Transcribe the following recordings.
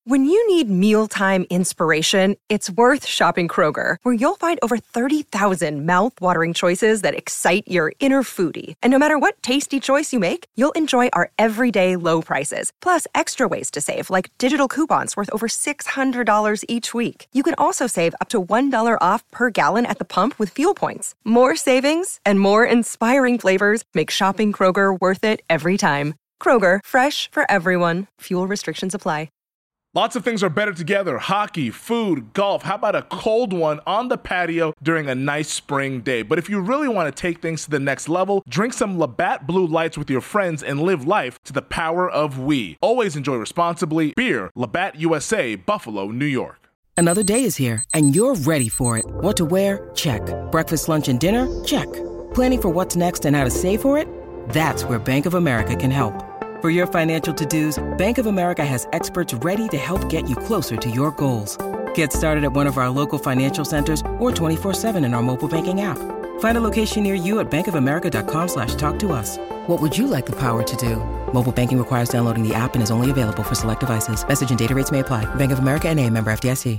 When you need mealtime inspiration, it's worth shopping Kroger, where you'll find over 30,000 mouth-watering choices that excite your inner foodie. And no matter what tasty choice you make, you'll enjoy our everyday low prices, plus extra ways to save, like digital coupons worth over $600 each week. You can also save up to $1 off per gallon at the pump with fuel points. More savings and more inspiring flavors make shopping Kroger worth it every time. Kroger, fresh for everyone. Fuel restrictions apply. Lots of things are better together. Hockey, food, golf. How about a cold one on the patio during a nice spring day? But if you really want to take things to the next level, drink some Labatt Blue Lights with your friends and live life to the power of we. Always enjoy responsibly. Beer, Labatt USA, Buffalo, New York. Another day is here, and you're ready for it. What to wear? Check. Breakfast, lunch, and dinner? Check. Planning for what's next and how to save for it? That's where Bank of America can help. For your financial to-dos, Bank of America has experts ready to help get you closer to your goals. Get started at one of our local financial centers or 24/7 in our mobile banking app. Find a location near you at bankofamerica.com/talktous. What would you like the power to do? Mobile banking requires downloading the app and is only available for select devices. Message and data rates may apply. Bank of America N.A., member FDIC.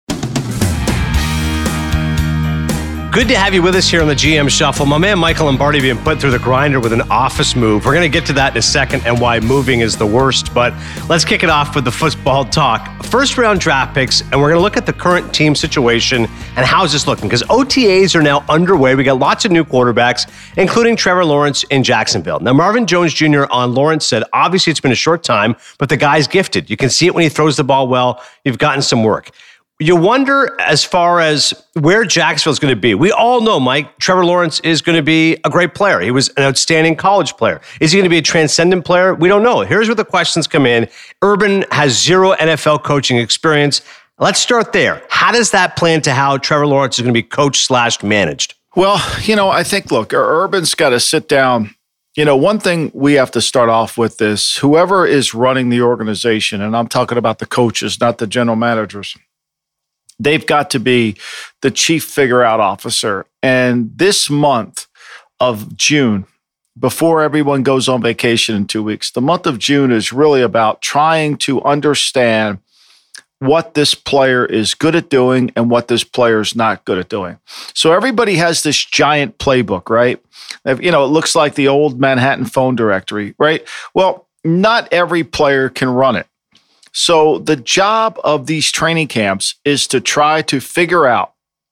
Good to have you with us here on the GM Shuffle. My man Michael Lombardi being put through the grinder with an office move. We're going to get to that in a second and why moving is the worst, but let's kick it off with the football talk. First round draft picks, and we're going to look at the current team situation and how's this looking, because OTAs are now underway. We got lots of new quarterbacks, including Trevor Lawrence in Jacksonville. Now, Marvin Jones Jr. on Lawrence said, obviously it's been a short time, but the guy's gifted. You can see it when he throws the ball well. You've gotten some work. You wonder as far as where Jacksonville's going to be. We all know, Mike, Trevor Lawrence is going to be a great player. He was an outstanding college player. Is he going to be a transcendent player? We don't know. Here's where the questions come in. Urban has zero NFL coaching experience. Let's start there. How does that play into how Trevor Lawrence is going to be coached/managed? Well, I think, look, Urban's got to sit down. One thing we have to start off with is whoever is running the organization, and I'm talking about the coaches, not the general managers, they've got to be the chief figure-out officer. And this month of June, before everyone goes on vacation in 2 weeks, the month of June is really about trying to understand what this player is good at doing and what this player is not good at doing. So everybody has this giant playbook, right? It looks like the old Manhattan phone directory, right? Well, not every player can run it. So the job of these training camps is to try to figure out,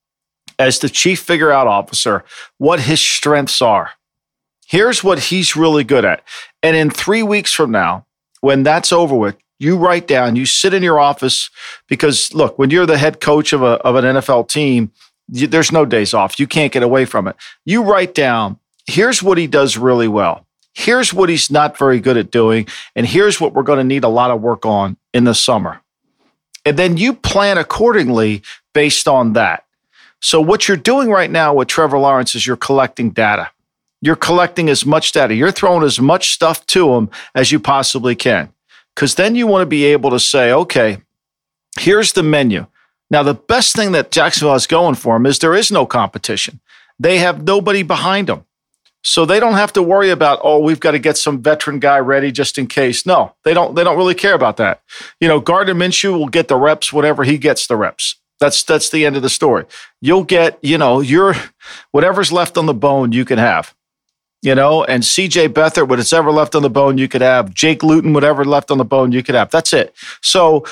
as the chief figure-out officer, what his strengths are. Here's what he's really good at. And in 3 weeks from now, when that's over with, you write down, you sit in your office, because look, when you're the head coach of an NFL team, there's no days off. You can't get away from it. You write down, here's what he does really well. Here's what he's not very good at doing. And here's what we're going to need a lot of work on in the summer. And then you plan accordingly based on that. So what you're doing right now with Trevor Lawrence is you're collecting data. You're collecting as much data. You're throwing as much stuff to him as you possibly can. Because then you want to be able to say, okay, here's the menu. Now, the best thing that Jacksonville has going for him is there is no competition. They have nobody behind them. So they don't have to worry about, we've got to get some veteran guy ready just in case. No, they don't really care about that. Gardner Minshew will get the reps whenever he gets the reps. That's the end of the story. You'll get, your whatever's left on the bone you can have. And CJ Beathard, whatever's ever left on the bone you could have. Jake Luton, whatever left on the bone you could have. That's it. So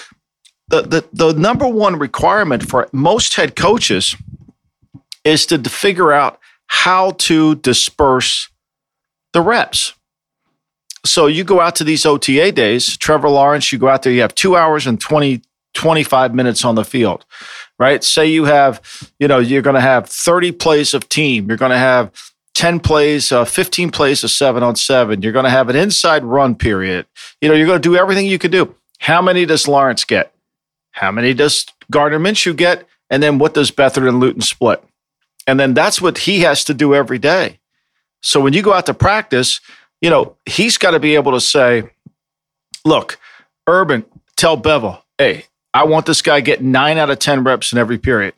the number one requirement for most head coaches is to figure out how to disperse the reps. So you go out to these OTA days, Trevor Lawrence, you go out there, you have 2 hours and 25 minutes on the field, right? Say you have, you're going to have 30 plays of team. You're going to have 10 plays, 15 plays of 7-on-7. You're going to have an inside run period. You're going to do everything you could do. How many does Lawrence get? How many does Gardner Minshew get? And then what does Beathard and Luton split? And then that's what he has to do every day. So when you go out to practice, he's got to be able to say, look, Urban, tell Bevel, hey, I want this guy getting 9 out of 10 reps in every period.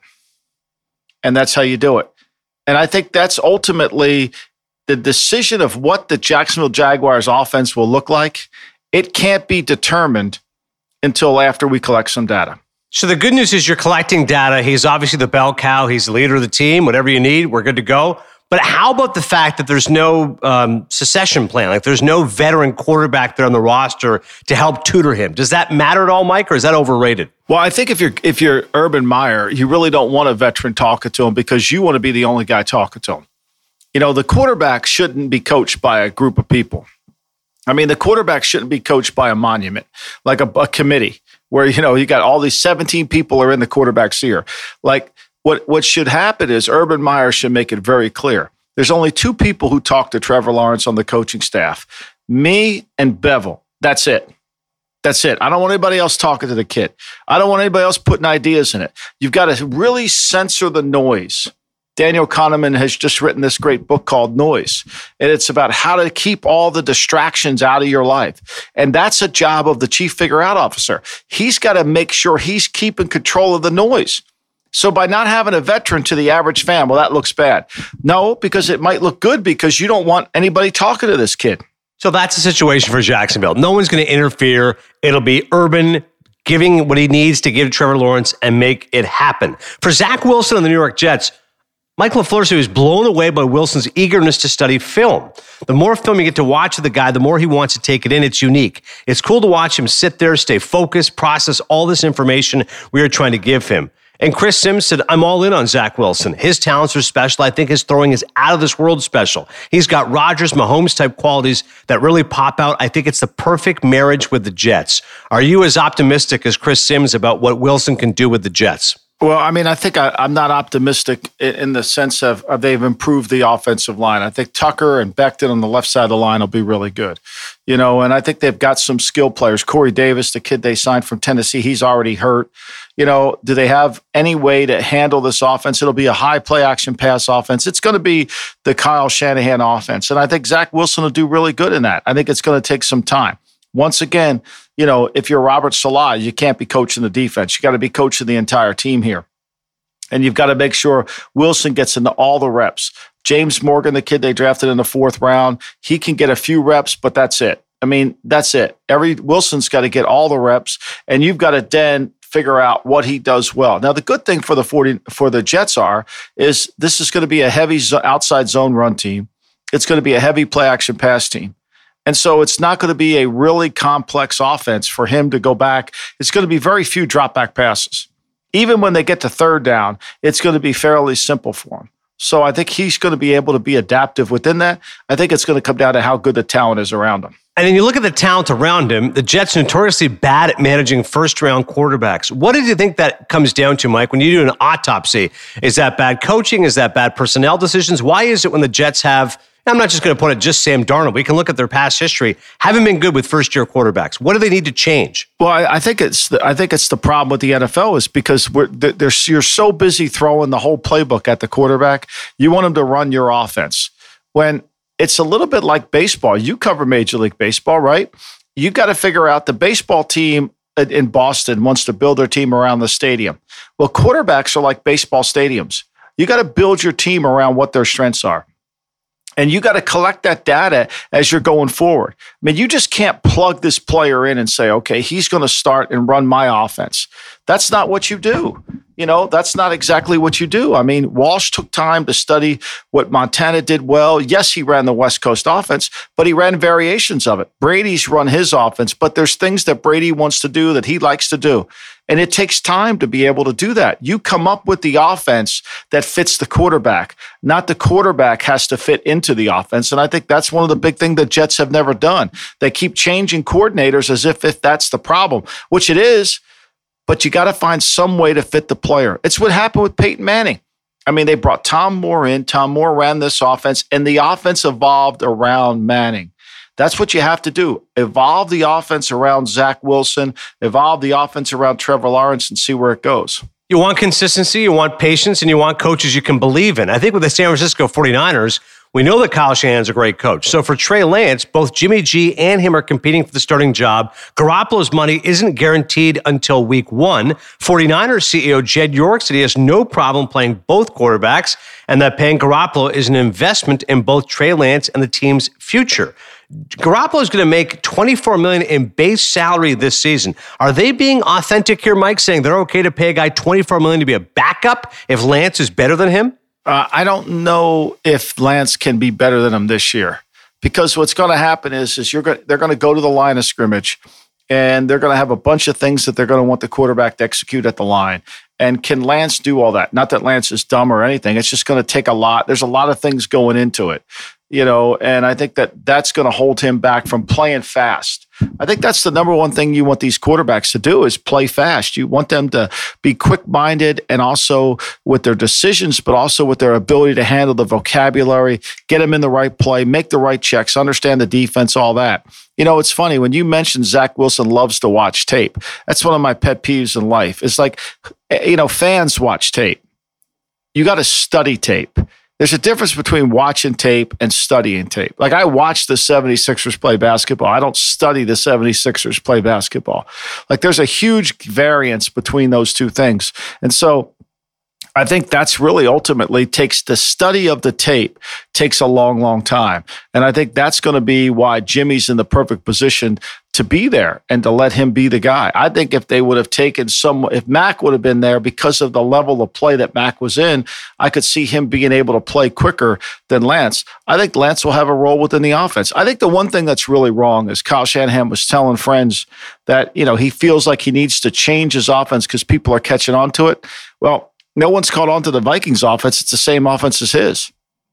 And that's how you do it. And I think that's ultimately the decision of what the Jacksonville Jaguars offense will look like. It can't be determined until after we collect some data. So the good news is you're collecting data. He's obviously the bell cow. He's the leader of the team. Whatever you need, we're good to go. But how about the fact that there's no succession plan? Like there's no veteran quarterback there on the roster to help tutor him. Does that matter at all, Mike, or is that overrated? Well, I think if you're Urban Meyer, you really don't want a veteran talking to him because you want to be the only guy talking to him. You know, the quarterback shouldn't be coached by a group of people. I mean, the quarterback shouldn't be coached by a monument, like a committee where, you know, you got all these 17 people are in the quarterback's ear. Like what should happen is Urban Meyer should make it very clear. There's only two people who talk to Trevor Lawrence on the coaching staff, me and Bevel. That's it. That's it. I don't want anybody else talking to the kid. I don't want anybody else putting ideas in it. You've got to really censor the noise. Daniel Kahneman has just written this great book called Noise, and it's about how to keep all the distractions out of your life. And that's a job of the chief figure-out officer. He's got to make sure he's keeping control of the noise. So by not having a veteran to the average fan, well, that looks bad. No, because it might look good because you don't want anybody talking to this kid. So that's the situation for Jacksonville. No one's going to interfere. It'll be Urban giving what he needs to give Trevor Lawrence and make it happen. For Zach Wilson and the New York Jets, Mike LaFleur said he was blown away by Wilson's eagerness to study film. The more film you get to watch of the guy, the more he wants to take it in. It's unique. It's cool to watch him sit there, stay focused, process all this information we are trying to give him. And Chris Sims said, I'm all in on Zach Wilson. His talents are special. I think his throwing is out of this world special. He's got Rodgers, Mahomes type qualities that really pop out. I think it's the perfect marriage with the Jets. Are you as optimistic as Chris Sims about what Wilson can do with the Jets? Well, I mean, I think I'm not optimistic in the sense of they've improved the offensive line. I think Tucker and Becton on the left side of the line will be really good. You know, and I think they've got some skill players. Corey Davis, the kid they signed from Tennessee, he's already hurt. You know, do they have any way to handle this offense? It'll be a high play action pass offense. It's going to be the Kyle Shanahan offense. And I think Zach Wilson will do really good in that. I think it's going to take some time. Once again, you know, if you're Robert Saleh, you can't be coaching the defense. You got to be coaching the entire team here. And you've got to make sure Wilson gets into all the reps. James Morgan, the kid they drafted in the 4th round, he can get a few reps, but that's it. I mean, that's it. Wilson's got to get all the reps, and you've got to then figure out what he does well. Now, the good thing for the Jets is this is going to be a heavy outside zone run team. It's going to be a heavy play action pass team. And so it's not going to be a really complex offense for him to go back. It's going to be very few drop back passes. Even when they get to 3rd down, it's going to be fairly simple for him. So I think he's going to be able to be adaptive within that. I think it's going to come down to how good the talent is around him. And then you look at the talent around him, the Jets are notoriously bad at managing first-round quarterbacks. What did you think that comes down to, Mike, when you do an autopsy? Is that bad coaching? Is that bad personnel decisions? Why is it when the Jets have, I'm not just going to put it just Sam Darnold, we can look at their past history, haven't been good with first-year quarterbacks? What do they need to change? Well, I think it's the problem with the NFL is because you're so busy throwing the whole playbook at the quarterback, you want them to run your offense. When it's a little bit like baseball. You cover Major League Baseball, right? You got to figure out the baseball team in Boston wants to build their team around the stadium. Well, quarterbacks are like baseball stadiums. You got to build your team around what their strengths are. And you got to collect that data as you're going forward. I mean, you just can't plug this player in and say, okay, he's going to start and run my offense. That's not what you do. You know, that's not exactly what you do. I mean, Walsh took time to study what Montana did well. Yes, he ran the West Coast offense, but he ran variations of it. Brady's run his offense, but there's things that Brady wants to do that he likes to do. And it takes time to be able to do that. You come up with the offense that fits the quarterback, not the quarterback has to fit into the offense. And I think that's one of the big things the Jets have never done. They keep changing coordinators as if that's the problem, which it is, but you got to find some way to fit the player. It's what happened with Peyton Manning. I mean, they brought Tom Moore in. Tom Moore ran this offense, and the offense evolved around Manning. That's what you have to do. Evolve the offense around Zach Wilson, evolve the offense around Trevor Lawrence, and see where it goes. You want consistency, you want patience, and you want coaches you can believe in. I think with the San Francisco 49ers, we know that Kyle Shanahan's a great coach. So for Trey Lance, both Jimmy G and him are competing for the starting job. Garoppolo's money isn't guaranteed until week 1. 49ers CEO Jed York said he has no problem playing both quarterbacks and that paying Garoppolo is an investment in both Trey Lance and the team's future. Garoppolo is going to make $24 million in base salary this season. Are they being authentic here, Mike, saying they're okay to pay a guy $24 million to be a backup if Lance is better than him? I don't know if Lance can be better than him this year, because what's going to happen is they're going to go to the line of scrimmage, and they're going to have a bunch of things that they're going to want the quarterback to execute at the line. And can Lance do all that? Not that Lance is dumb or anything. It's just going to take a lot. There's a lot of things going into it, and I think that's going to hold him back from playing fast. I think that's the number one thing you want these quarterbacks to do is play fast. You want them to be quick-minded and also with their decisions, but also with their ability to handle the vocabulary, get them in the right play, make the right checks, understand the defense, all that. It's funny when you mentioned Zach Wilson loves to watch tape. That's one of my pet peeves in life. It's like, fans watch tape. You got to study tape. There's a difference between watching tape and studying tape. Like, I watch the 76ers play basketball. I don't study the 76ers play basketball. Like, there's a huge variance between those two things. And so I think that's really ultimately takes the study of the tape takes a long, long time. And I think that's going to be why Jimmy's in the perfect position to be there and to let him be the guy. I think if they would have taken if Mac would have been there because of the level of play that Mac was in, I could see him being able to play quicker than Lance. I think Lance will have a role within the offense. I think the one thing that's really wrong is Kyle Shanahan was telling friends that, he feels like he needs to change his offense because people are catching on to it. Well, no one's caught on to the Vikings offense. It's the same offense as his.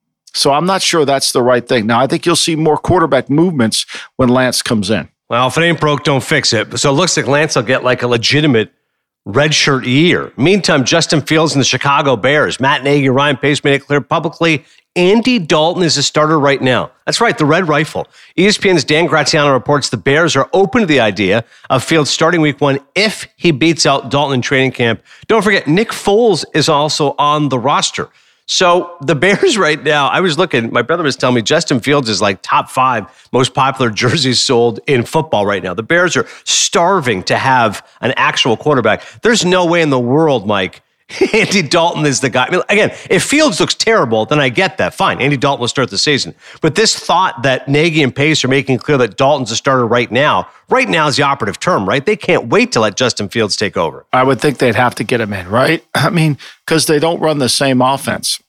So I'm not sure that's the right thing. Now, I think you'll see more quarterback movements when Lance comes in. Well, if it ain't broke, don't fix it. So it looks like Lance will get like a legitimate redshirt year. Meantime, Justin Fields and the Chicago Bears. Matt Nagy, Ryan Pace made it clear publicly Andy Dalton is a starter right now. That's right, the Red Rifle. ESPN's Dan Graziano reports the Bears are open to the idea of Fields starting week 1 if he beats out Dalton in training camp. Don't forget, Nick Foles is also on the roster. So the Bears right now, I was looking, my brother was telling me Justin Fields is like top 5 most popular jerseys sold in football right now. The Bears are starving to have an actual quarterback. There's no way in the world, Mike, Andy Dalton is the guy. I mean, again, if Fields looks terrible, then I get that. Fine, Andy Dalton will start the season. But this thought that Nagy and Pace are making clear that Dalton's a starter right now is the operative term, right? They can't wait to let Justin Fields take over. I would think they'd have to get him in, right? I mean, because they don't run the same offense.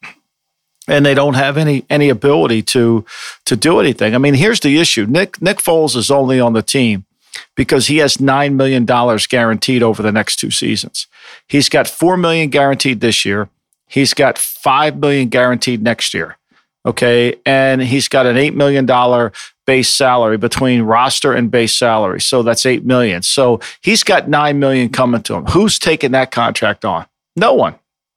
And they don't have any ability to do anything. I mean, here's the issue. Nick Foles is only on the team because he has $9 million guaranteed over the next 2 seasons. He's got $4 million guaranteed this year. He's got $5 million guaranteed next year. Okay. And he's got an $8 million base salary between roster and base salary. So that's $8 million. So he's got $9 million coming to him. Who's taking that contract on? No one.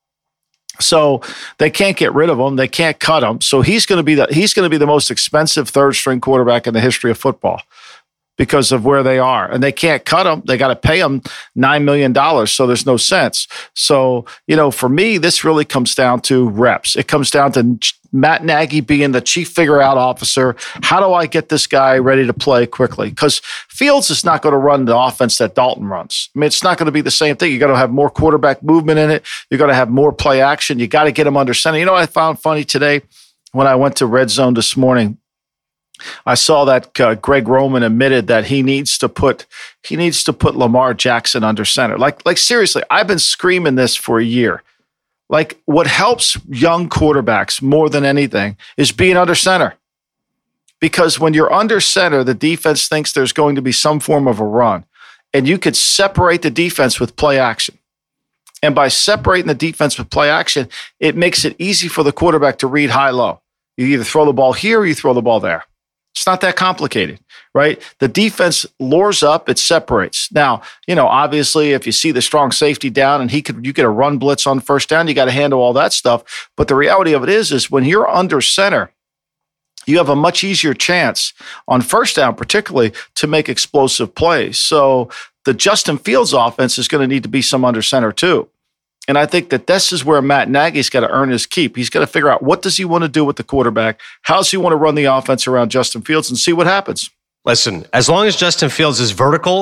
So they can't get rid of him. They can't cut him. So he's going to be the most expensive third string quarterback in the history of football because of where they are. And they can't cut him. They got to pay him $9 million. So there's no sense. So, for me, this really comes down to reps. It comes down to Matt Nagy being the chief figure-out officer. How do I get this guy ready to play quickly? Because Fields is not going to run the offense that Dalton runs. I mean, it's not going to be the same thing. You got to have more quarterback movement in it. You got to have more play action. You got to get him under center. You know what I found funny today when I went to Red Zone this morning? I saw that Greg Roman admitted that he needs to put Lamar Jackson under center. Like seriously, I've been screaming this for a year. Like, what helps young quarterbacks more than anything is being under center. Because when you're under center, the defense thinks there's going to be some form of a run. And you could separate the defense with play action. And by separating the defense with play action, it makes it easy for the quarterback to read high-low. You either throw the ball here or you throw the ball there. It's not that complicated, right? The defense lures up, it separates. Now, obviously, if you see the strong safety down and you get a run blitz on first down, you got to handle all that stuff. But the reality of it is when you're under center, you have a much easier chance on first down, particularly, to make explosive plays. So the Justin Fields offense is going to need to be some under center too. And I think that this is where Matt Nagy's got to earn his keep. He's got to figure out what does he want to do with the quarterback? How does he want to run the offense around Justin Fields and see what happens? Listen, as long as Justin Fields is vertical,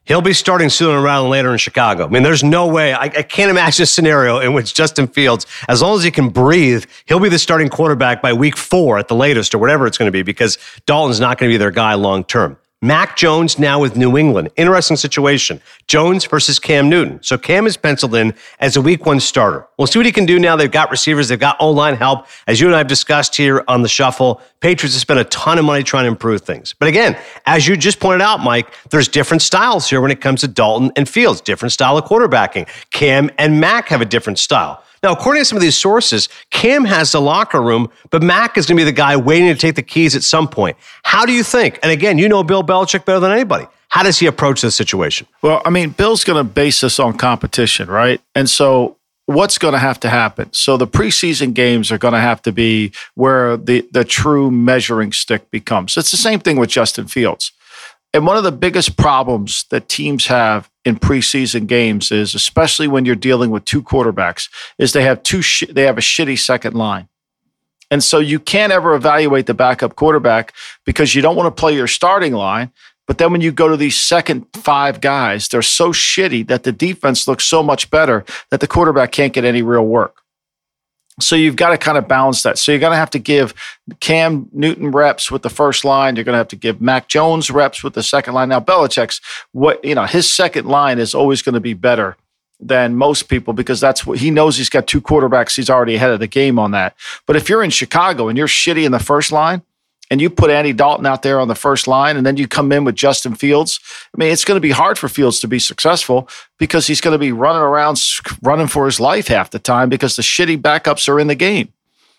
He'll be starting sooner rather than later in Chicago. I mean, there's no way. I can't imagine a scenario in which Justin Fields, as long as he can breathe, he'll be the starting quarterback by week 4 at the latest or whatever it's going to be, because Dalton's not going to be their guy long term. Mac Jones now with New England. Interesting situation. Jones versus Cam Newton. So Cam is penciled in as a week 1 starter. We'll see what he can do now. They've got receivers. They've got O-line help. As you and I have discussed here on the Shuffle, Patriots have spent a ton of money trying to improve things. But again, as you just pointed out, Mike, there's different styles here when it comes to Dalton and Fields. Different style of quarterbacking. Cam and Mac have a different style. Now, according to some of these sources, Cam has the locker room, but Mac is going to be the guy waiting to take the keys at some point. How do you think? And again, you know Bill Belichick better than anybody. How does he approach this situation? Well, I mean, Bill's going to base this on competition, right? And so what's going to have to happen? So the preseason games are going to have to be where the true measuring stick becomes. It's the same thing with Justin Fields. And one of the biggest problems that teams have in preseason games is, especially when you're dealing with 2 quarterbacks, is they have a shitty second line. And so you can't ever evaluate the backup quarterback because you don't want to play your starting line. But then when you go to these second 5 guys, they're so shitty that the defense looks so much better that the quarterback can't get any real work. So you've got to kind of balance that. So you're going to have to give Cam Newton reps with the first line. You're going to have to give Mac Jones reps with the second line. Now, Belichick's, his second line is always going to be better than most people because that's what he knows. He's got 2 quarterbacks. He's already ahead of the game on that. But if you're in Chicago and you're shitty in the first line, and you put Andy Dalton out there on the first line, and then you come in with Justin Fields, I mean, it's going to be hard for Fields to be successful because he's going to be running around, running for his life half the time because the shitty backups are in the game.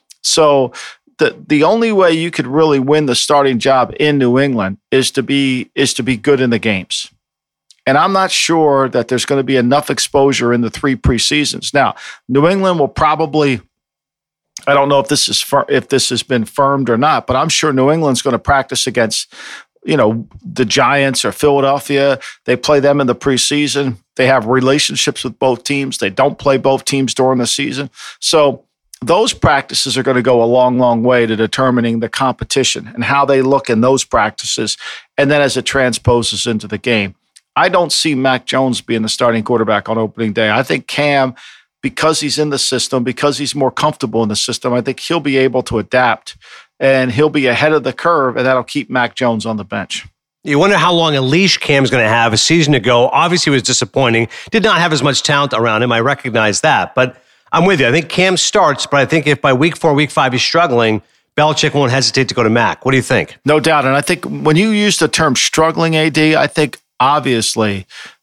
So the only way you could really win the starting job in New England is to be good in the games. And I'm not sure that there's going to be enough exposure in the 3 preseasons. Now, New England will probably, I don't know if this has been firmed or not, but I'm sure New England's going to practice against, the Giants or Philadelphia. They play them in the preseason. They have relationships with both teams. They don't play both teams during the season. So those practices are going to go a long, long way to determining the competition and how they look in those practices. And then as it transposes into the game, I don't see Mac Jones being the starting quarterback on opening day. I think Cam, because he's in the system, because he's more comfortable in the system, I think he'll be able to adapt and he'll be ahead of the curve, and that'll keep Mac Jones on the bench. You wonder how long a leash Cam's going to have. A season ago, obviously, was disappointing. Did not have as much talent around him. I recognize that. But I'm with you. I think Cam starts, but I think if by week 4, week 5 he's struggling, Belichick won't hesitate to go to Mac. What do you think? No doubt. And I think when you use the term struggling, AD, I think obviously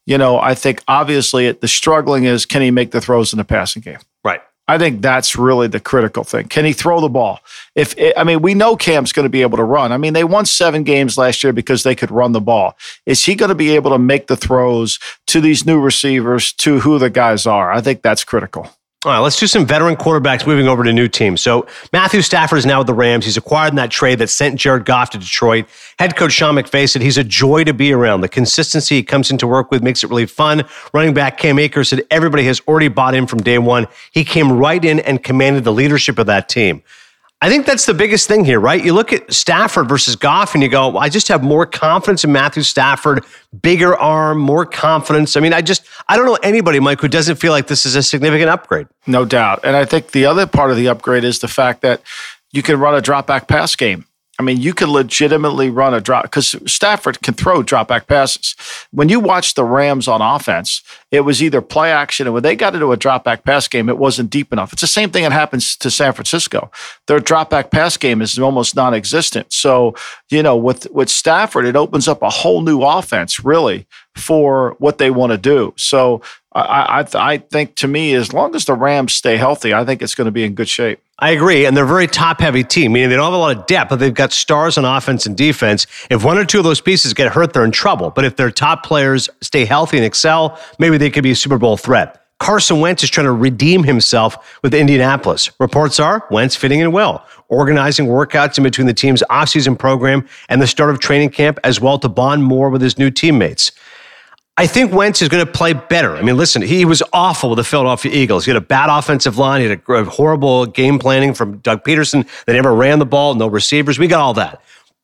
the struggling is, can he make the throws in the passing game? Right. I think that's really the critical thing. Can he throw the ball? We know Cam's going to be able to run. I mean, they won 7 games last year because they could run the ball. Is he going to be able to make the throws to these new receivers, to who the guys are? I think that's critical. All right, let's do some veteran quarterbacks moving over to new teams. So Matthew Stafford is now with the Rams. He's acquired in that trade that sent Jared Goff to Detroit. Head coach Sean McVay said he's a joy to be around. The consistency he comes into work with makes it really fun. Running back Cam Akers said everybody has already bought in from day one. He came right in and commanded the leadership of that team. I think that's the biggest thing here, right? You look at Stafford versus Goff and you go, well, I just have more confidence in Matthew Stafford, bigger arm, more confidence. I mean, I don't know anybody, Mike, who doesn't feel like this is a significant upgrade. No doubt. And I think the other part of the upgrade is the fact that you can run a drop back pass game. I mean, you can legitimately run a drop, because Stafford can throw drop back passes. When you watch the Rams on offense, it was either play action, and when they got into a drop back pass game, it wasn't deep enough. It's the same thing that happens to San Francisco. Their drop back pass game is almost non-existent. So, with Stafford, it opens up a whole new offense, really, for what they want to do. So I think, to me, as long as the Rams stay healthy, I think it's going to be in good shape. I agree, and they're a very top-heavy team, meaning they don't have a lot of depth, but they've got stars on offense and defense. If one or two of those pieces get hurt, they're in trouble. But if their top players stay healthy and excel, maybe they could be a Super Bowl threat. Carson Wentz is trying to redeem himself with Indianapolis. Reports are Wentz fitting in well, organizing workouts in between the team's offseason program and the start of training camp, as well to bond more with his new teammates. I think Wentz is going to play better. I mean, listen, he was awful with the Philadelphia Eagles. He had a bad offensive line. He had a horrible game planning from Doug Peterson. They never ran the ball, no receivers. We got all that.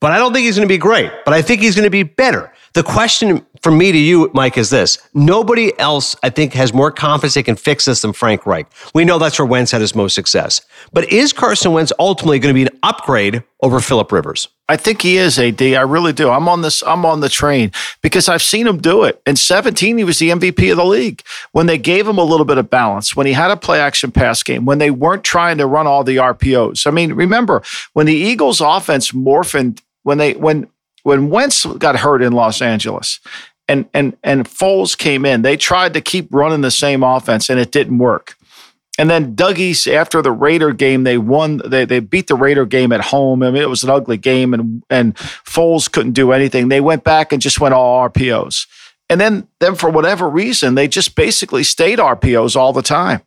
but I don't think he's going to be great, but I think he's going to be better. The question from me to you, Mike, is this. Nobody else, I think, has more confidence they can fix this than Frank Reich. We know that's where Wentz had his most success. But is Carson Wentz ultimately going to be an upgrade over Phillip Rivers? I think he is, AD. I really do. I'm on the train because I've seen him do it. In 2017, he was the MVP of the league. When they gave him a little bit of balance, when he had a play-action pass game, when they weren't trying to run all the RPOs. I mean, remember, when the Eagles' offense morphed, when Wentz got hurt in Los Angeles and Foles came in, they tried to keep running the same offense, and it didn't work. And then Dougie's, after the Raider game, they won. They beat the Raider game at home. I mean, it was an ugly game, and Foles couldn't do anything. They went back and just went all RPOs. And then for whatever reason, they just basically stayed RPOs all the time.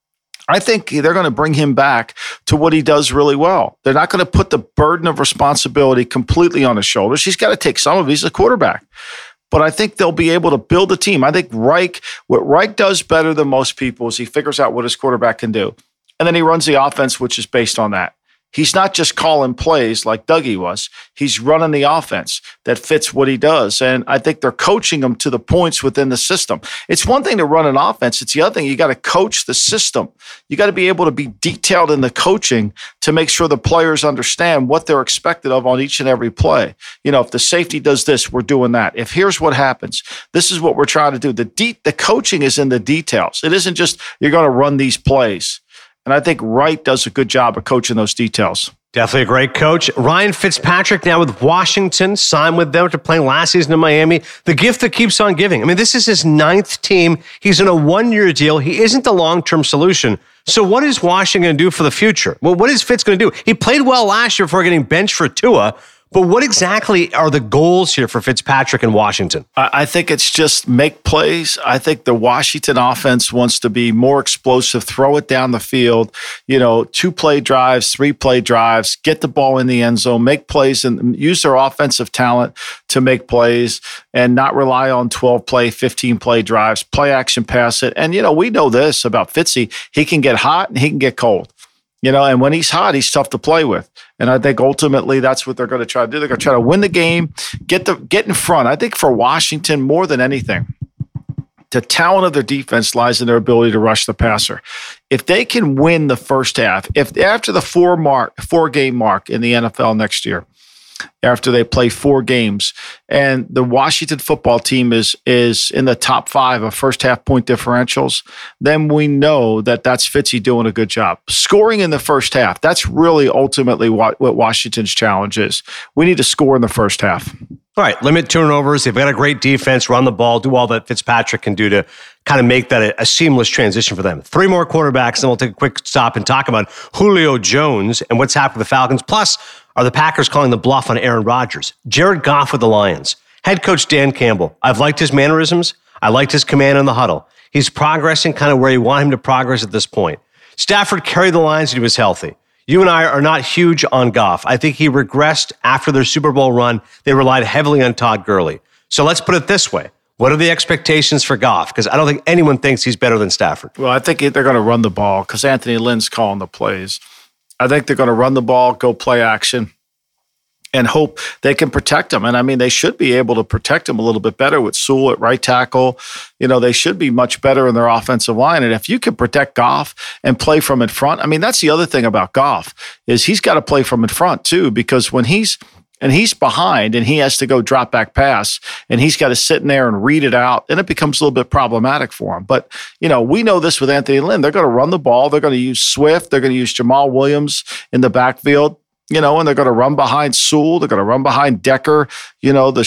I think they're going to bring him back to what he does really well. They're not going to put the burden of responsibility completely on his shoulders. He's got to take some of it. He's a quarterback. But I think they'll be able to build a team. I think what Reich does better than most people is he figures out what his quarterback can do. And then he runs the offense, which is based on that. He's not just calling plays like Dougie was. He's running the offense that fits what he does. And I think they're coaching him to the points within the system. It's one thing to run an offense. It's the other thing. You got to coach the system. You got to be able to be detailed in the coaching to make sure the players understand what they're expected of on each and every play. You know, if the safety does this, we're doing that. If here's what happens, this is what we're trying to do. The coaching is in the details. It isn't just you're going to run these plays. And I think Wright does a good job of coaching those details. Definitely a great coach. Ryan Fitzpatrick now with Washington, signed with them after playing last season in Miami. The gift that keeps on giving. I mean, this is his 9th team. He's in a 1-year deal. He isn't the long-term solution. So what is Washington going to do for the future? Well, what is Fitz going to do? He played well last year before getting benched for Tua. But what exactly are the goals here for Fitzpatrick in Washington? I think it's just make plays. I think the Washington offense wants to be more explosive, throw it down the field, 2-play drives, 3-play drives, get the ball in the end zone, make plays, and use their offensive talent to make plays and not rely on 12-play, 15-play drives, play action pass it. And, we know this about Fitzy. He can get hot and he can get cold. And when he's hot, he's tough to play with. And I think ultimately that's what they're going to try to do. They're going to try to win the game, get in front. I think for Washington, more than anything, the talent of their defense lies in their ability to rush the passer. If they can win the first half, if after the 4-game mark in the NFL next year, after they play 4 games, and the Washington football team is in the top 5 of first half point differentials, then we know that that's Fitzy doing a good job. Scoring in the first half, that's really ultimately what Washington's challenge is. We need to score in the first half. All right, limit turnovers. They've got a great defense, run the ball, do all that Fitzpatrick can do to kind of make that a seamless transition for them. 3 more quarterbacks, and we'll take a quick stop and talk about Julio Jones and what's happened with the Falcons. Plus, are the Packers calling the bluff on Aaron Rodgers? Jared Goff with the Lions. Head coach Dan Campbell. I've liked his mannerisms. I liked his command in the huddle. He's progressing kind of where you want him to progress at this point. Stafford carried the Lions and he was healthy. You and I are not huge on Goff. I think he regressed after their Super Bowl run. They relied heavily on Todd Gurley. So let's put it this way. What are the expectations for Goff? Because I don't think anyone thinks he's better than Stafford. Well, I think they're going to run the ball because Anthony Lynn's calling the plays. I think they're going to run the ball, go play action, and hope they can protect him. And I mean, they should be able to protect him a little bit better with Sewell at right tackle. They should be much better in their offensive line. And if you can protect Goff and play from in front, I mean, that's the other thing about Goff is he's got to play from in front too, because when he's behind and he has to go drop back pass and he's got to sit in there and read it out, then it becomes a little bit problematic for him. But, we know this with Anthony Lynn. They're going to run the ball. They're going to use Swift. They're going to use Jamal Williams in the backfield. And they're going to run behind Sewell. They're going to run behind Decker, the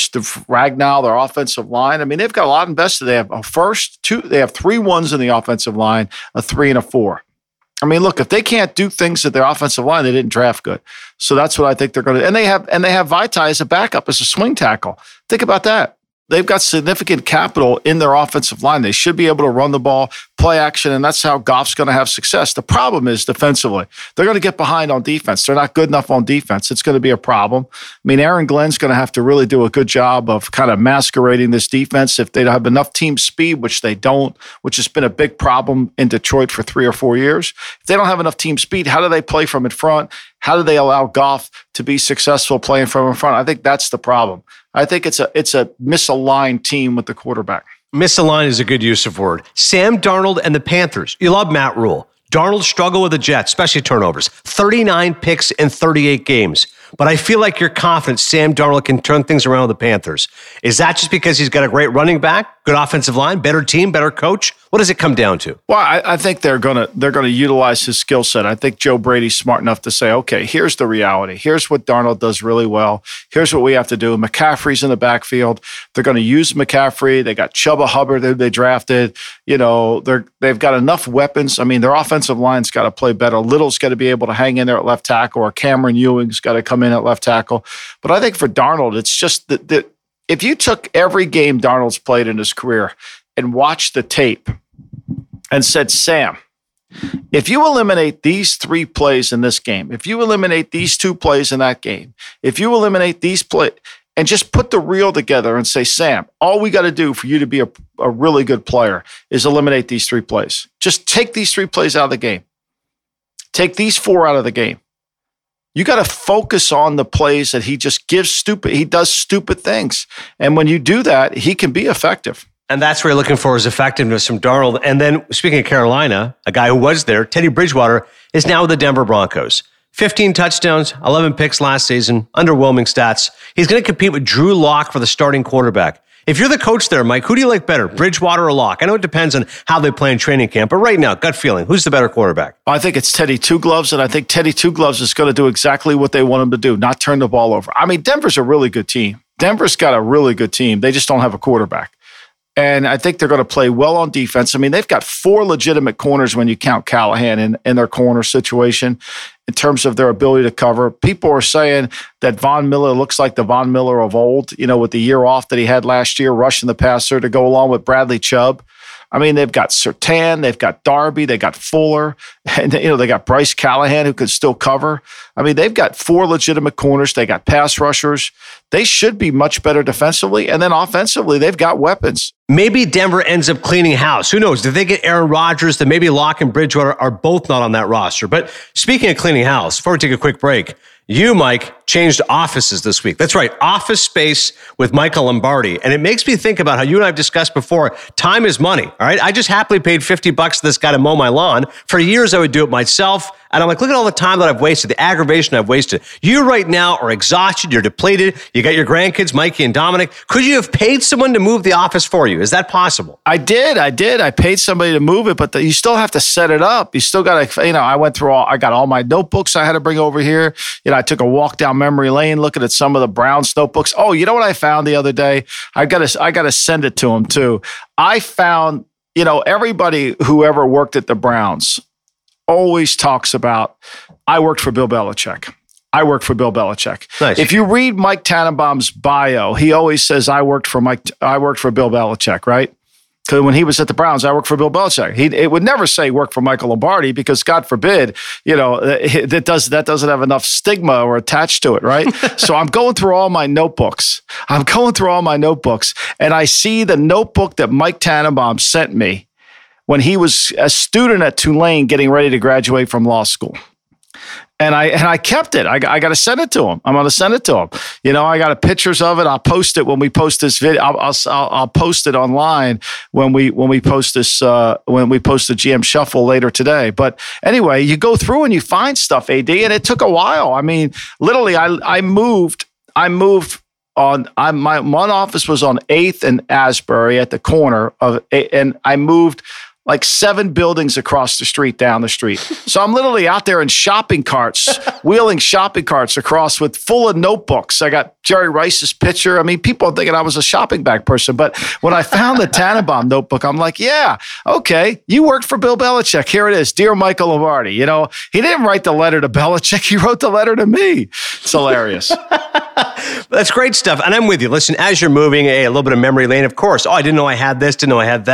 Ragnow, their offensive line. I mean, they've got a lot invested. They have they have 3 1s in the offensive line, a 3 and a 4. I mean, look, if they can't do things at their offensive line, they didn't draft good. So that's what I think they're going to do. And they have Vaitai as a backup, as a swing tackle. Think about that. They've got significant capital in their offensive line. They should be able to run the ball, play action, and that's how Goff's going to have success. The problem is defensively. They're going to get behind on defense. They're not good enough on defense. It's going to be a problem. I mean, Aaron Glenn's going to have to really do a good job of kind of masquerading this defense. If they don't have enough team speed, which they don't, which has been a big problem in Detroit for 3 or 4 years. If they don't have enough team speed, how do they play from in front? How do they allow Goff to be successful playing from in front? I think that's the problem. I think it's a misaligned team with the quarterback. Misaligned is a good use of word. Sam Darnold and the Panthers. You love Matt Rule. Darnold struggled with the Jets, especially turnovers. 39 picks in 38 games. But I feel like you're confident Sam Darnold can turn things around with the Panthers. Is that just because he's got a great running back, good offensive line, better team, better coach? What does it come down to? Well, I think they're gonna utilize his skill set. I think Joe Brady's smart enough to say, okay, here's the reality. Here's what Darnold does really well. Here's what we have to do. McCaffrey's in the backfield. They're going to use McCaffrey. They got Chuba Hubbard who they drafted. You know, they've got enough weapons. I mean, their offensive line's got to play better. Little's got to be able to hang in there at left tackle, or Cameron Ewing's got to come in at left tackle. But I think for Darnold, it's just that if you took every game Darnold's played in his career and watched the tape and said, Sam, if you eliminate these 3 plays in this game, if you eliminate these 2 plays in that game, if you eliminate these plays, and just put the reel together and say, Sam, all we got to do for you to be a really good player is eliminate these 3 plays. Just take these 3 plays out of the game. Take these 4 out of the game. You got to focus on the plays that he just he does stupid things. And when you do that, he can be effective. And that's what you're looking for, is effectiveness from Darnold. And then, speaking of Carolina, a guy who was there, Teddy Bridgewater, is now with the Denver Broncos. 15 touchdowns, 11 picks last season, underwhelming stats. He's going to compete with Drew Lock for the starting quarterback. If you're the coach there, Mike, who do you like better, Bridgewater or Lock? I know it depends on how they play in training camp, but right now, gut feeling, who's the better quarterback? I think it's Teddy Two Gloves, and I think Teddy Two Gloves is going to do exactly what they want him to do, not turn the ball over. I mean, Denver's a really good team. Denver's got a really good team. They just don't have a quarterback. And I think they're going to play well on defense. I mean, they've got 4 legitimate corners when you count Callahan in their corner situation in terms of their ability to cover. People are saying that Von Miller looks like the Von Miller of old, you know, with the year off that he had last year, rushing the passer to go along with Bradley Chubb. I mean, they've got Surtain, they've got Darby, they got Fuller, and they got Bryce Callahan who can still cover. I mean, they've got 4 legitimate corners. They got pass rushers. They should be much better defensively, and then offensively, they've got weapons. Maybe Denver ends up cleaning house. Who knows? If they get Aaron Rodgers, then maybe Locke and Bridgewater are both not on that roster. But speaking of cleaning house, before we take a quick break, you, Mike, changed offices this week. That's right, Office Space with Michael Lombardi. And it makes me think about how you and I have discussed before, time is money, all right? I just happily paid $50 to this guy to mow my lawn. For years, I would do it myself. And I'm like, look at all the time that I've wasted, the aggravation I've wasted. You right now are exhausted, you're depleted, you got your grandkids, Mikey and Dominic. Could you have paid someone to move the office for you? Is that possible? I did. I paid somebody to move it, but you still have to set it up. You still got to, I got all my notebooks I had to bring over here. I took a walk down memory lane looking at some of the Browns notebooks. Oh, you know what I found the other day? I got to send it to them too. I found, everybody who ever worked at the Browns always talks about, I worked for Bill Belichick. I worked for Bill Belichick. Nice. If you read Mike Tannenbaum's bio, he always says, I worked for Bill Belichick, right? Because when he was at the Browns, I worked for Bill Belichick. It would never say work for Michael Lombardi because, God forbid, that doesn't have enough stigma or attached to it, right? So I'm going through all my notebooks. And I see the notebook that Mike Tannenbaum sent me when he was a student at Tulane getting ready to graduate from law school. And I kept it. I got to send it to him. I'm going to send it to him. I got pictures of it. I'll post it when we post this video. I'll post it online when we post this when we post the GM Shuffle later today. But anyway, you go through and you find stuff, AD, and it took a while. I mean, literally, I moved on. My one office was on 8th and Asbury at the corner of, and I moved like 7 buildings across the street, down the street. So I'm literally out there in shopping carts, wheeling shopping carts across with full of notebooks. I got Jerry Rice's picture. I mean, people are thinking I was a shopping bag person. But when I found the Tannenbaum notebook, I'm like, yeah, okay, you worked for Bill Belichick. Here it is. Dear Michael Lombardi. He didn't write the letter to Belichick. He wrote the letter to me. It's hilarious. That's great stuff. And I'm with you. Listen, as you're moving, a little bit of memory lane, of course. Oh, I didn't know I had this, didn't know I had that.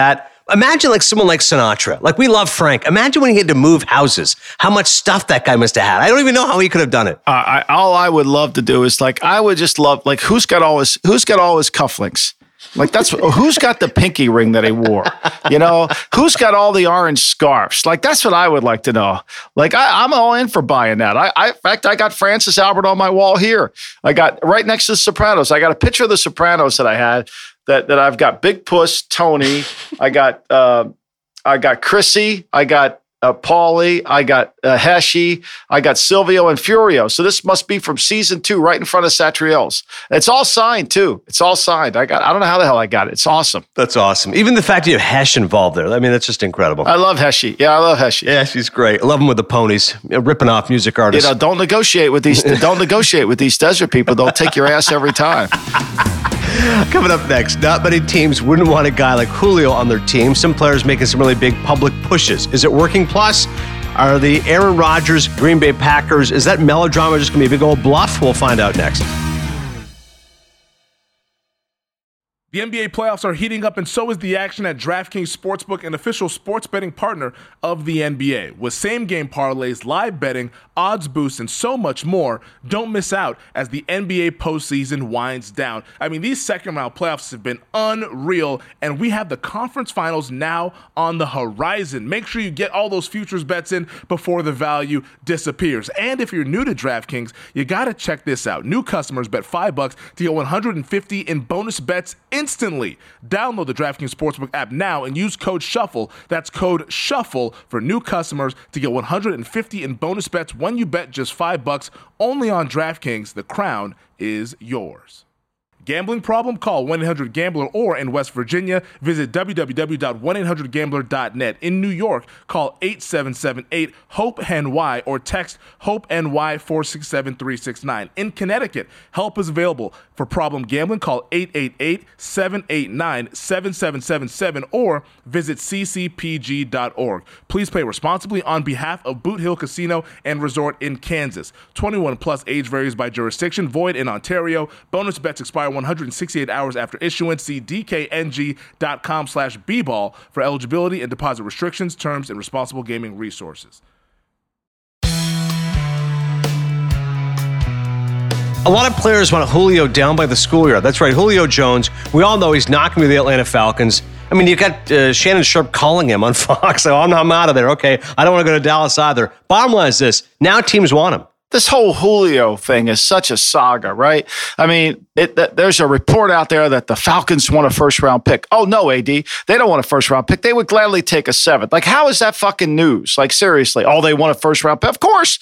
Imagine like someone like Sinatra. Like we love Frank. Imagine when he had to move houses. How much stuff that guy must have had. I don't even know how he could have done it. All I would love to do is like, I would just love, like, who's got all his cufflinks? Like who's got the pinky ring that he wore? You know, who's got all the orange scarves? Like that's what I would like to know. Like I'm all in for buying that. In fact, I got Francis Albert on my wall here. I got right next to the Sopranos. I got a picture of the Sopranos that I had. That I've got Big Puss, Tony, I got Chrissy, I got Paulie, I got Heshy, I got Silvio and Furio. So this must be from season 2, right in front of Satriel's. It's all signed too. It's all signed. I don't know how the hell I got it. It's awesome. That's awesome. Even the fact that you have Hesh involved there. I mean, that's just incredible. I love Heshy. Yeah, I love Heshy. Yeah, she's great. I love him with the ponies, ripping off music artists. You know, don't negotiate with these desert people. They'll take your ass every time. Coming up next, not many teams wouldn't want a guy like Julio on their team. Some players making some really big public pushes. Is it working? Plus, are the Aaron Rodgers, Green Bay Packers, is that melodrama just going to be a big old bluff? We'll find out next. The NBA playoffs are heating up, and so is the action at DraftKings Sportsbook, an official sports betting partner of the NBA. With same-game parlays, live betting, odds boosts, and so much more, don't miss out as the NBA postseason winds down. I mean, these second-round playoffs have been unreal, and we have the conference finals now on the horizon. Make sure you get all those futures bets in before the value disappears. And if you're new to DraftKings, you got to check this out. New customers bet $5 to get $150 in bonus bets instantly. Download the DraftKings Sportsbook app now and use code SHUFFLE. That's code SHUFFLE for new customers to get $150 in bonus bets when you bet just $5 only on DraftKings. The crown is yours. Gambling problem? Call 1-800-GAMBLER, or in West Virginia, visit www.1800gambler.net. In New York, call 877-8-HOPE-NY or text HOPE-NY 467-369. In Connecticut, help is available. For problem gambling, call 888-789-7777 or visit ccpg.org. Please play responsibly on behalf of Boot Hill Casino and Resort in Kansas. 21 plus, age varies by jurisdiction, void in Ontario. Bonus bets expire 168 hours after issuance. See dkng.com/bball for eligibility and deposit restrictions, terms, and responsible gaming resources. A lot of players want Julio down by the schoolyard. That's right, Julio Jones. We all know he's not going to be the Atlanta Falcons. I mean, you got Shannon Sharpe calling him on Fox. So I'm out of there. Okay, I don't want to go to Dallas either. Bottom line is this. Now teams want him. This whole Julio thing is such a saga, right? I mean, there's a report out there that the Falcons want a first-round pick. Oh, no, AD. They don't want a first-round pick. They would gladly take a 7th. Like, how is that fucking news? Like, seriously. Oh, they want a first-round pick? Of course.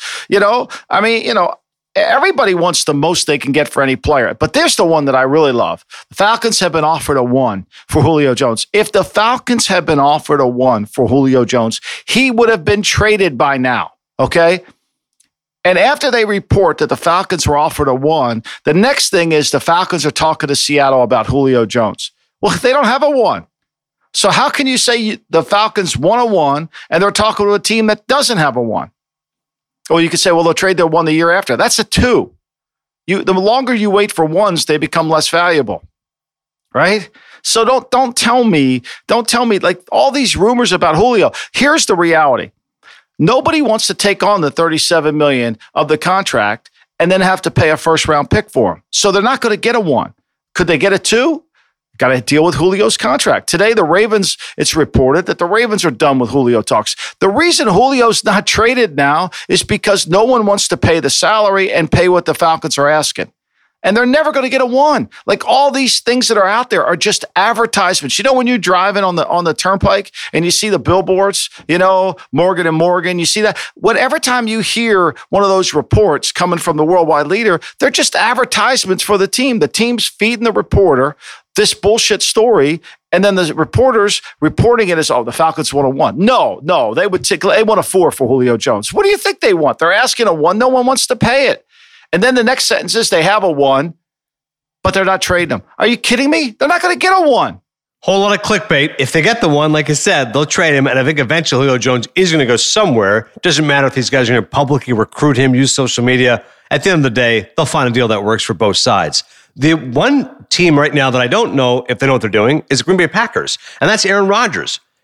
I mean, everybody wants the most they can get for any player. But there's the one that I really love. The Falcons have been offered a 1 for Julio Jones. If the Falcons had been offered a 1 for Julio Jones, he would have been traded by now, okay? And after they report that the Falcons were offered a 1, the next thing is the Falcons are talking to Seattle about Julio Jones. Well, they don't have a 1. So how can you say the Falcons want a 1 and they're talking to a team that doesn't have a 1? Or you could say, well, they'll trade their 1 the year after. That's a 2. The longer you wait for 1s, they become less valuable, right? So don't tell me like all these rumors about Julio. Here's the reality. Nobody wants to take on the $37 million of the contract and then have to pay a first-round pick for him. So they're not going to get a 1. Could they get a 2? Got to deal with Julio's contract. Today, the Ravens, it's reported that the Ravens are done with Julio talks. The reason Julio's not traded now is because no one wants to pay the salary and pay what the Falcons are asking. And they're never going to get a 1. Like all these things that are out there are just advertisements. When you're driving on the turnpike and you see the billboards, Morgan & Morgan, you see that. Every time you hear one of those reports coming from the worldwide leader, they're just advertisements for the team. The team's feeding the reporter this bullshit story, and then the reporters reporting it as, the Falcons want a 1. No, they want a 4 for Julio Jones. What do you think they want? They're asking a 1. No one wants to pay it. And then the next sentence is they have a 1, but they're not trading them. Are you kidding me? They're not going to get a 1. Whole lot of clickbait. If they get the 1, like I said, they'll trade him. And I think eventually Julio Jones is going to go somewhere. Doesn't matter if these guys are going to publicly recruit him, use social media. At the end of the day, they'll find a deal that works for both sides. The one team right now that I don't know if they know what they're doing is the Green Bay Packers. And that's Aaron Rodgers.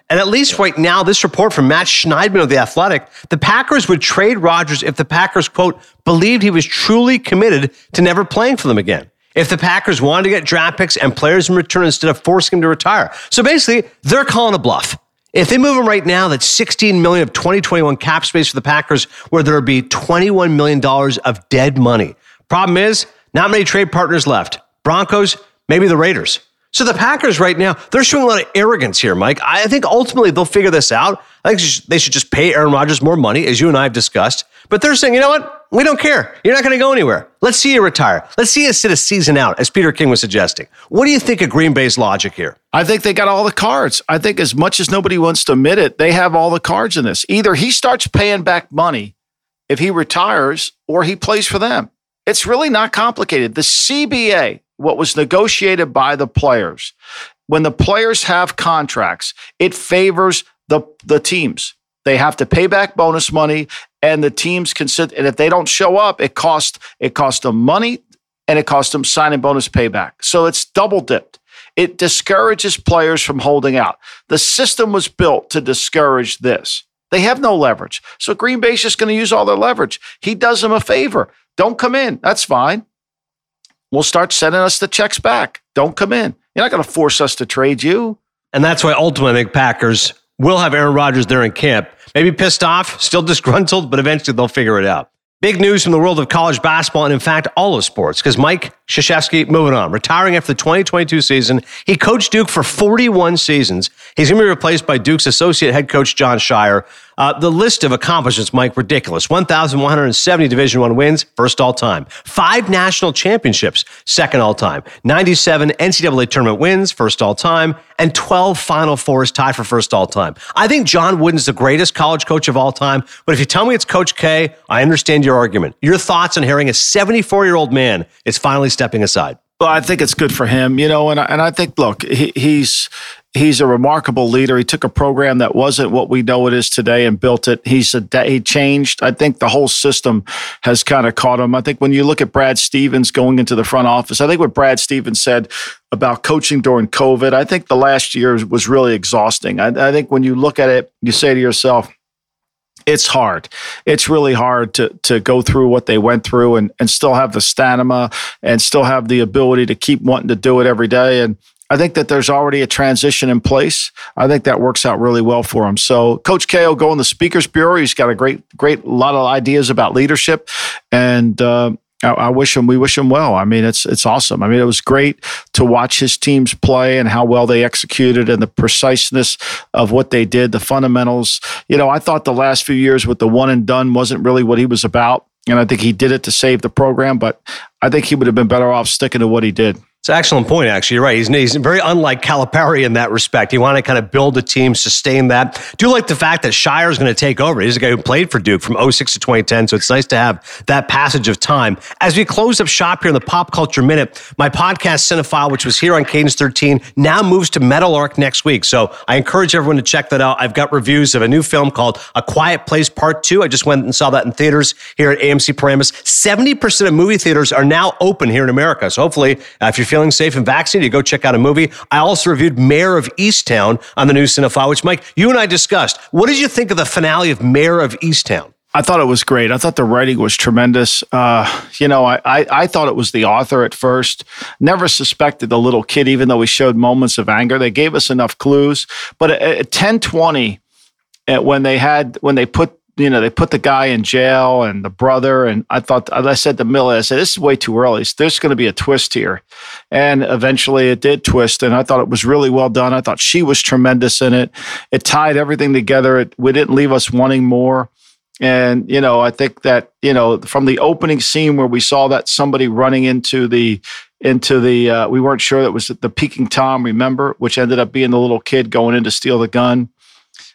And at least right now, this report from Matt Schneidman of The Athletic, the Packers would trade Rodgers if the Packers, quote, believed he was truly committed to never playing for them again. If the Packers wanted to get draft picks and players in return instead of forcing him to retire. So basically, they're calling a bluff. If they move him right now, that's $16 million of 2021 cap space for the Packers, where there would be $21 million of dead money. Problem is, not many trade partners left. Broncos, maybe the Raiders. So the Packers right now, they're showing a lot of arrogance here, Mike. I think ultimately they'll figure this out. I think they should just pay Aaron Rodgers more money, as you and I have discussed. But they're saying, you know what? We don't care. You're not going to go anywhere. Let's see you retire. Let's see you sit a season out, as Peter King was suggesting. What do you think of Green Bay's logic here? I think they got all the cards. I think as much as nobody wants to admit it, they have all the cards in this. Either he starts paying back money if he retires, or he plays for them. It's really not complicated. The CBA, what was negotiated by the players, when the players have contracts, it favors the teams. They have to pay back bonus money, and the teams can sit. And if they don't show up, it costs them money, and it costs them signing bonus payback. So it's double dipped. It discourages players from holding out. The system was built to discourage this. They have no leverage. So Green Bay's just going to use all their leverage. He does them a favor. Don't come in. That's fine. We'll start sending us the checks back. Don't come in. You're not going to force us to trade you. And that's why ultimately I think Packers will have Aaron Rodgers there in camp. Maybe pissed off, still disgruntled, but eventually they'll figure it out. Big news from the world of college basketball and, in fact, all of sports, because Mike Krzyzewski moving on, retiring after the 2022 season. He coached Duke for 41 seasons. He's going to be replaced by Duke's associate head coach, Jon Scheyer. The list of accomplishments, Mike, ridiculous. 1,170 Division I wins, first all-time. 5 national championships, second all-time. 97 NCAA tournament wins, first all-time. And 12 Final Fours tied for first all-time. I think John Wooden's the greatest college coach of all time, but if you tell me it's Coach K, I understand your argument. Your thoughts on hearing a 74-year-old man is finally stepping aside? Well, I think it's good for him, and I think, look, he's a remarkable leader. He took a program that wasn't what we know it is today and built it. He changed. I think the whole system has kind of caught him. I think when you look at Brad Stevens going into the front office, I think what Brad Stevens said about coaching during COVID, I think the last year was really exhausting. I think when you look at it, you say to yourself, it's hard. It's really hard to go through what they went through and still have the stamina and still have the ability to keep wanting to do it every day. And I think that there's already a transition in place. I think that works out really well for him. So Coach K will go in the Speakers Bureau. He's got a great lot of ideas about leadership. And we wish him well. I mean, it's awesome. I mean, it was great to watch his teams play and how well they executed and the preciseness of what they did, the fundamentals. I thought the last few years with the one and done wasn't really what he was about. And I think he did it to save the program, but I think he would have been better off sticking to what he did. It's an excellent point, actually. You're right. He's very unlike Calipari in that respect. He wanted to kind of build a team, sustain that. Do like the fact that Scheyer is going to take over. He's a guy who played for Duke from 2006 to 2010, so it's nice to have that passage of time. As we close up shop here in the Pop Culture Minute, my podcast, Cinephile, which was here on Cadence 13, now moves to Meadowlark next week. So I encourage everyone to check that out. I've got reviews of a new film called A Quiet Place Part 2. I just went and saw that in theaters here at AMC Paramus. 70% of movie theaters are now open here in America. So hopefully, if you're feeling safe and vaccinated, you go check out a movie. I also reviewed Mayor of Easttown on the new Cinephile, which, Mike, you and I discussed. What did you think of the finale of Mayor of Easttown? I thought it was great. I thought the writing was tremendous. I thought it was the author at first. Never suspected the little kid, even though he showed moments of anger. They gave us enough clues. But at 10:20, when they put the guy in jail and the brother, and I said to Millie, this is way too early. There's going to be a twist here. And eventually it did twist, and I thought it was really well done. I thought she was tremendous in it. It tied everything together. We didn't leave us wanting more. And, I think that, from the opening scene where we saw that somebody running into the we weren't sure that was the Peking Tom, remember, which ended up being the little kid going in to steal the gun.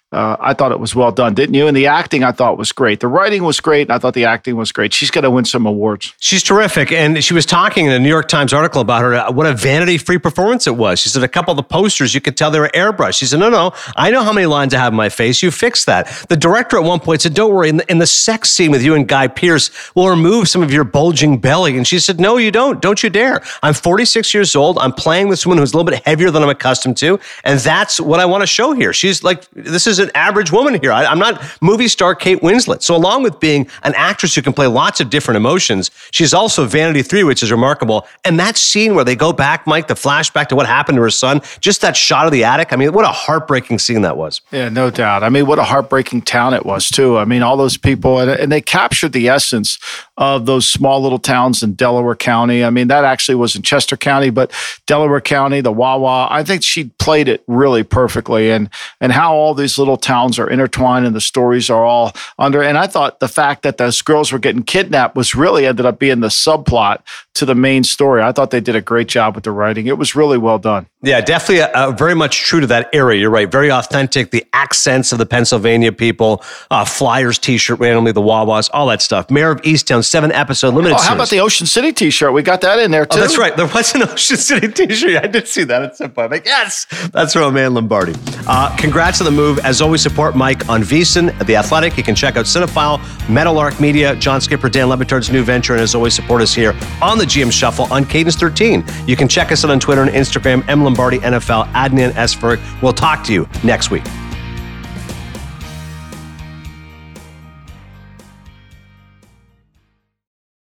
I thought it was well done, didn't you? And the acting I thought was great. The writing was great, and I thought the acting was great. She's going to win some awards. She's terrific. And she was talking in a New York Times article about her, what a vanity-free performance it was. She said a couple of the posters, you could tell they were airbrushed. She said, no, I know how many lines I have in my face. You fix that. The director at one point said, don't worry, in the sex scene with you and Guy Pearce, we'll remove some of your bulging belly. And she said, no, you don't. Don't you dare. I'm 46 years old. I'm playing this woman who's a little bit heavier than I'm accustomed to. And that's what I want to show here. She's like, this is an average woman here. I'm not movie star Kate Winslet. So along with being an actress who can play lots of different emotions, she's also Vanity 3, which is remarkable. And that scene where they go back, Mike, the flashback to what happened to her son, just that shot of the attic. I mean, what a heartbreaking scene that was. Yeah, no doubt. I mean, what a heartbreaking town it was, too. I mean, all those people, and they captured the essence of those small little towns in Delaware County. I mean, that actually was in Chester County, but Delaware County, the Wawa, I think she played it really perfectly. And how all these little towns are intertwined and the stories are all under. And I thought the fact that those girls were getting kidnapped was really ended up being the subplot to the main story. I thought they did a great job with the writing. It was really well done. Yeah, definitely very much true to that area. You're right. Very authentic. The accents of the Pennsylvania people, Flyers t-shirt randomly, the Wawas, all that stuff. Mayor of Easttown, 7-episode limited series. How about the Ocean City t-shirt? We got that in there, too. Oh, that's right. There was an Ocean City t-shirt. I did see that at some point. I'm like, yes, that's Romain Lombardi. Congrats on the move. As always, support Mike on VSiN, The Athletic. You can check out Cinephile, Meadowlark Media, John Skipper, Dan Lebatard's new venture, and as always, support us here on the GM Shuffle on Cadence 13. You can check us out on Twitter and Instagram, M. Lombardi NFL, Adnan Esberg. We'll talk to you next week.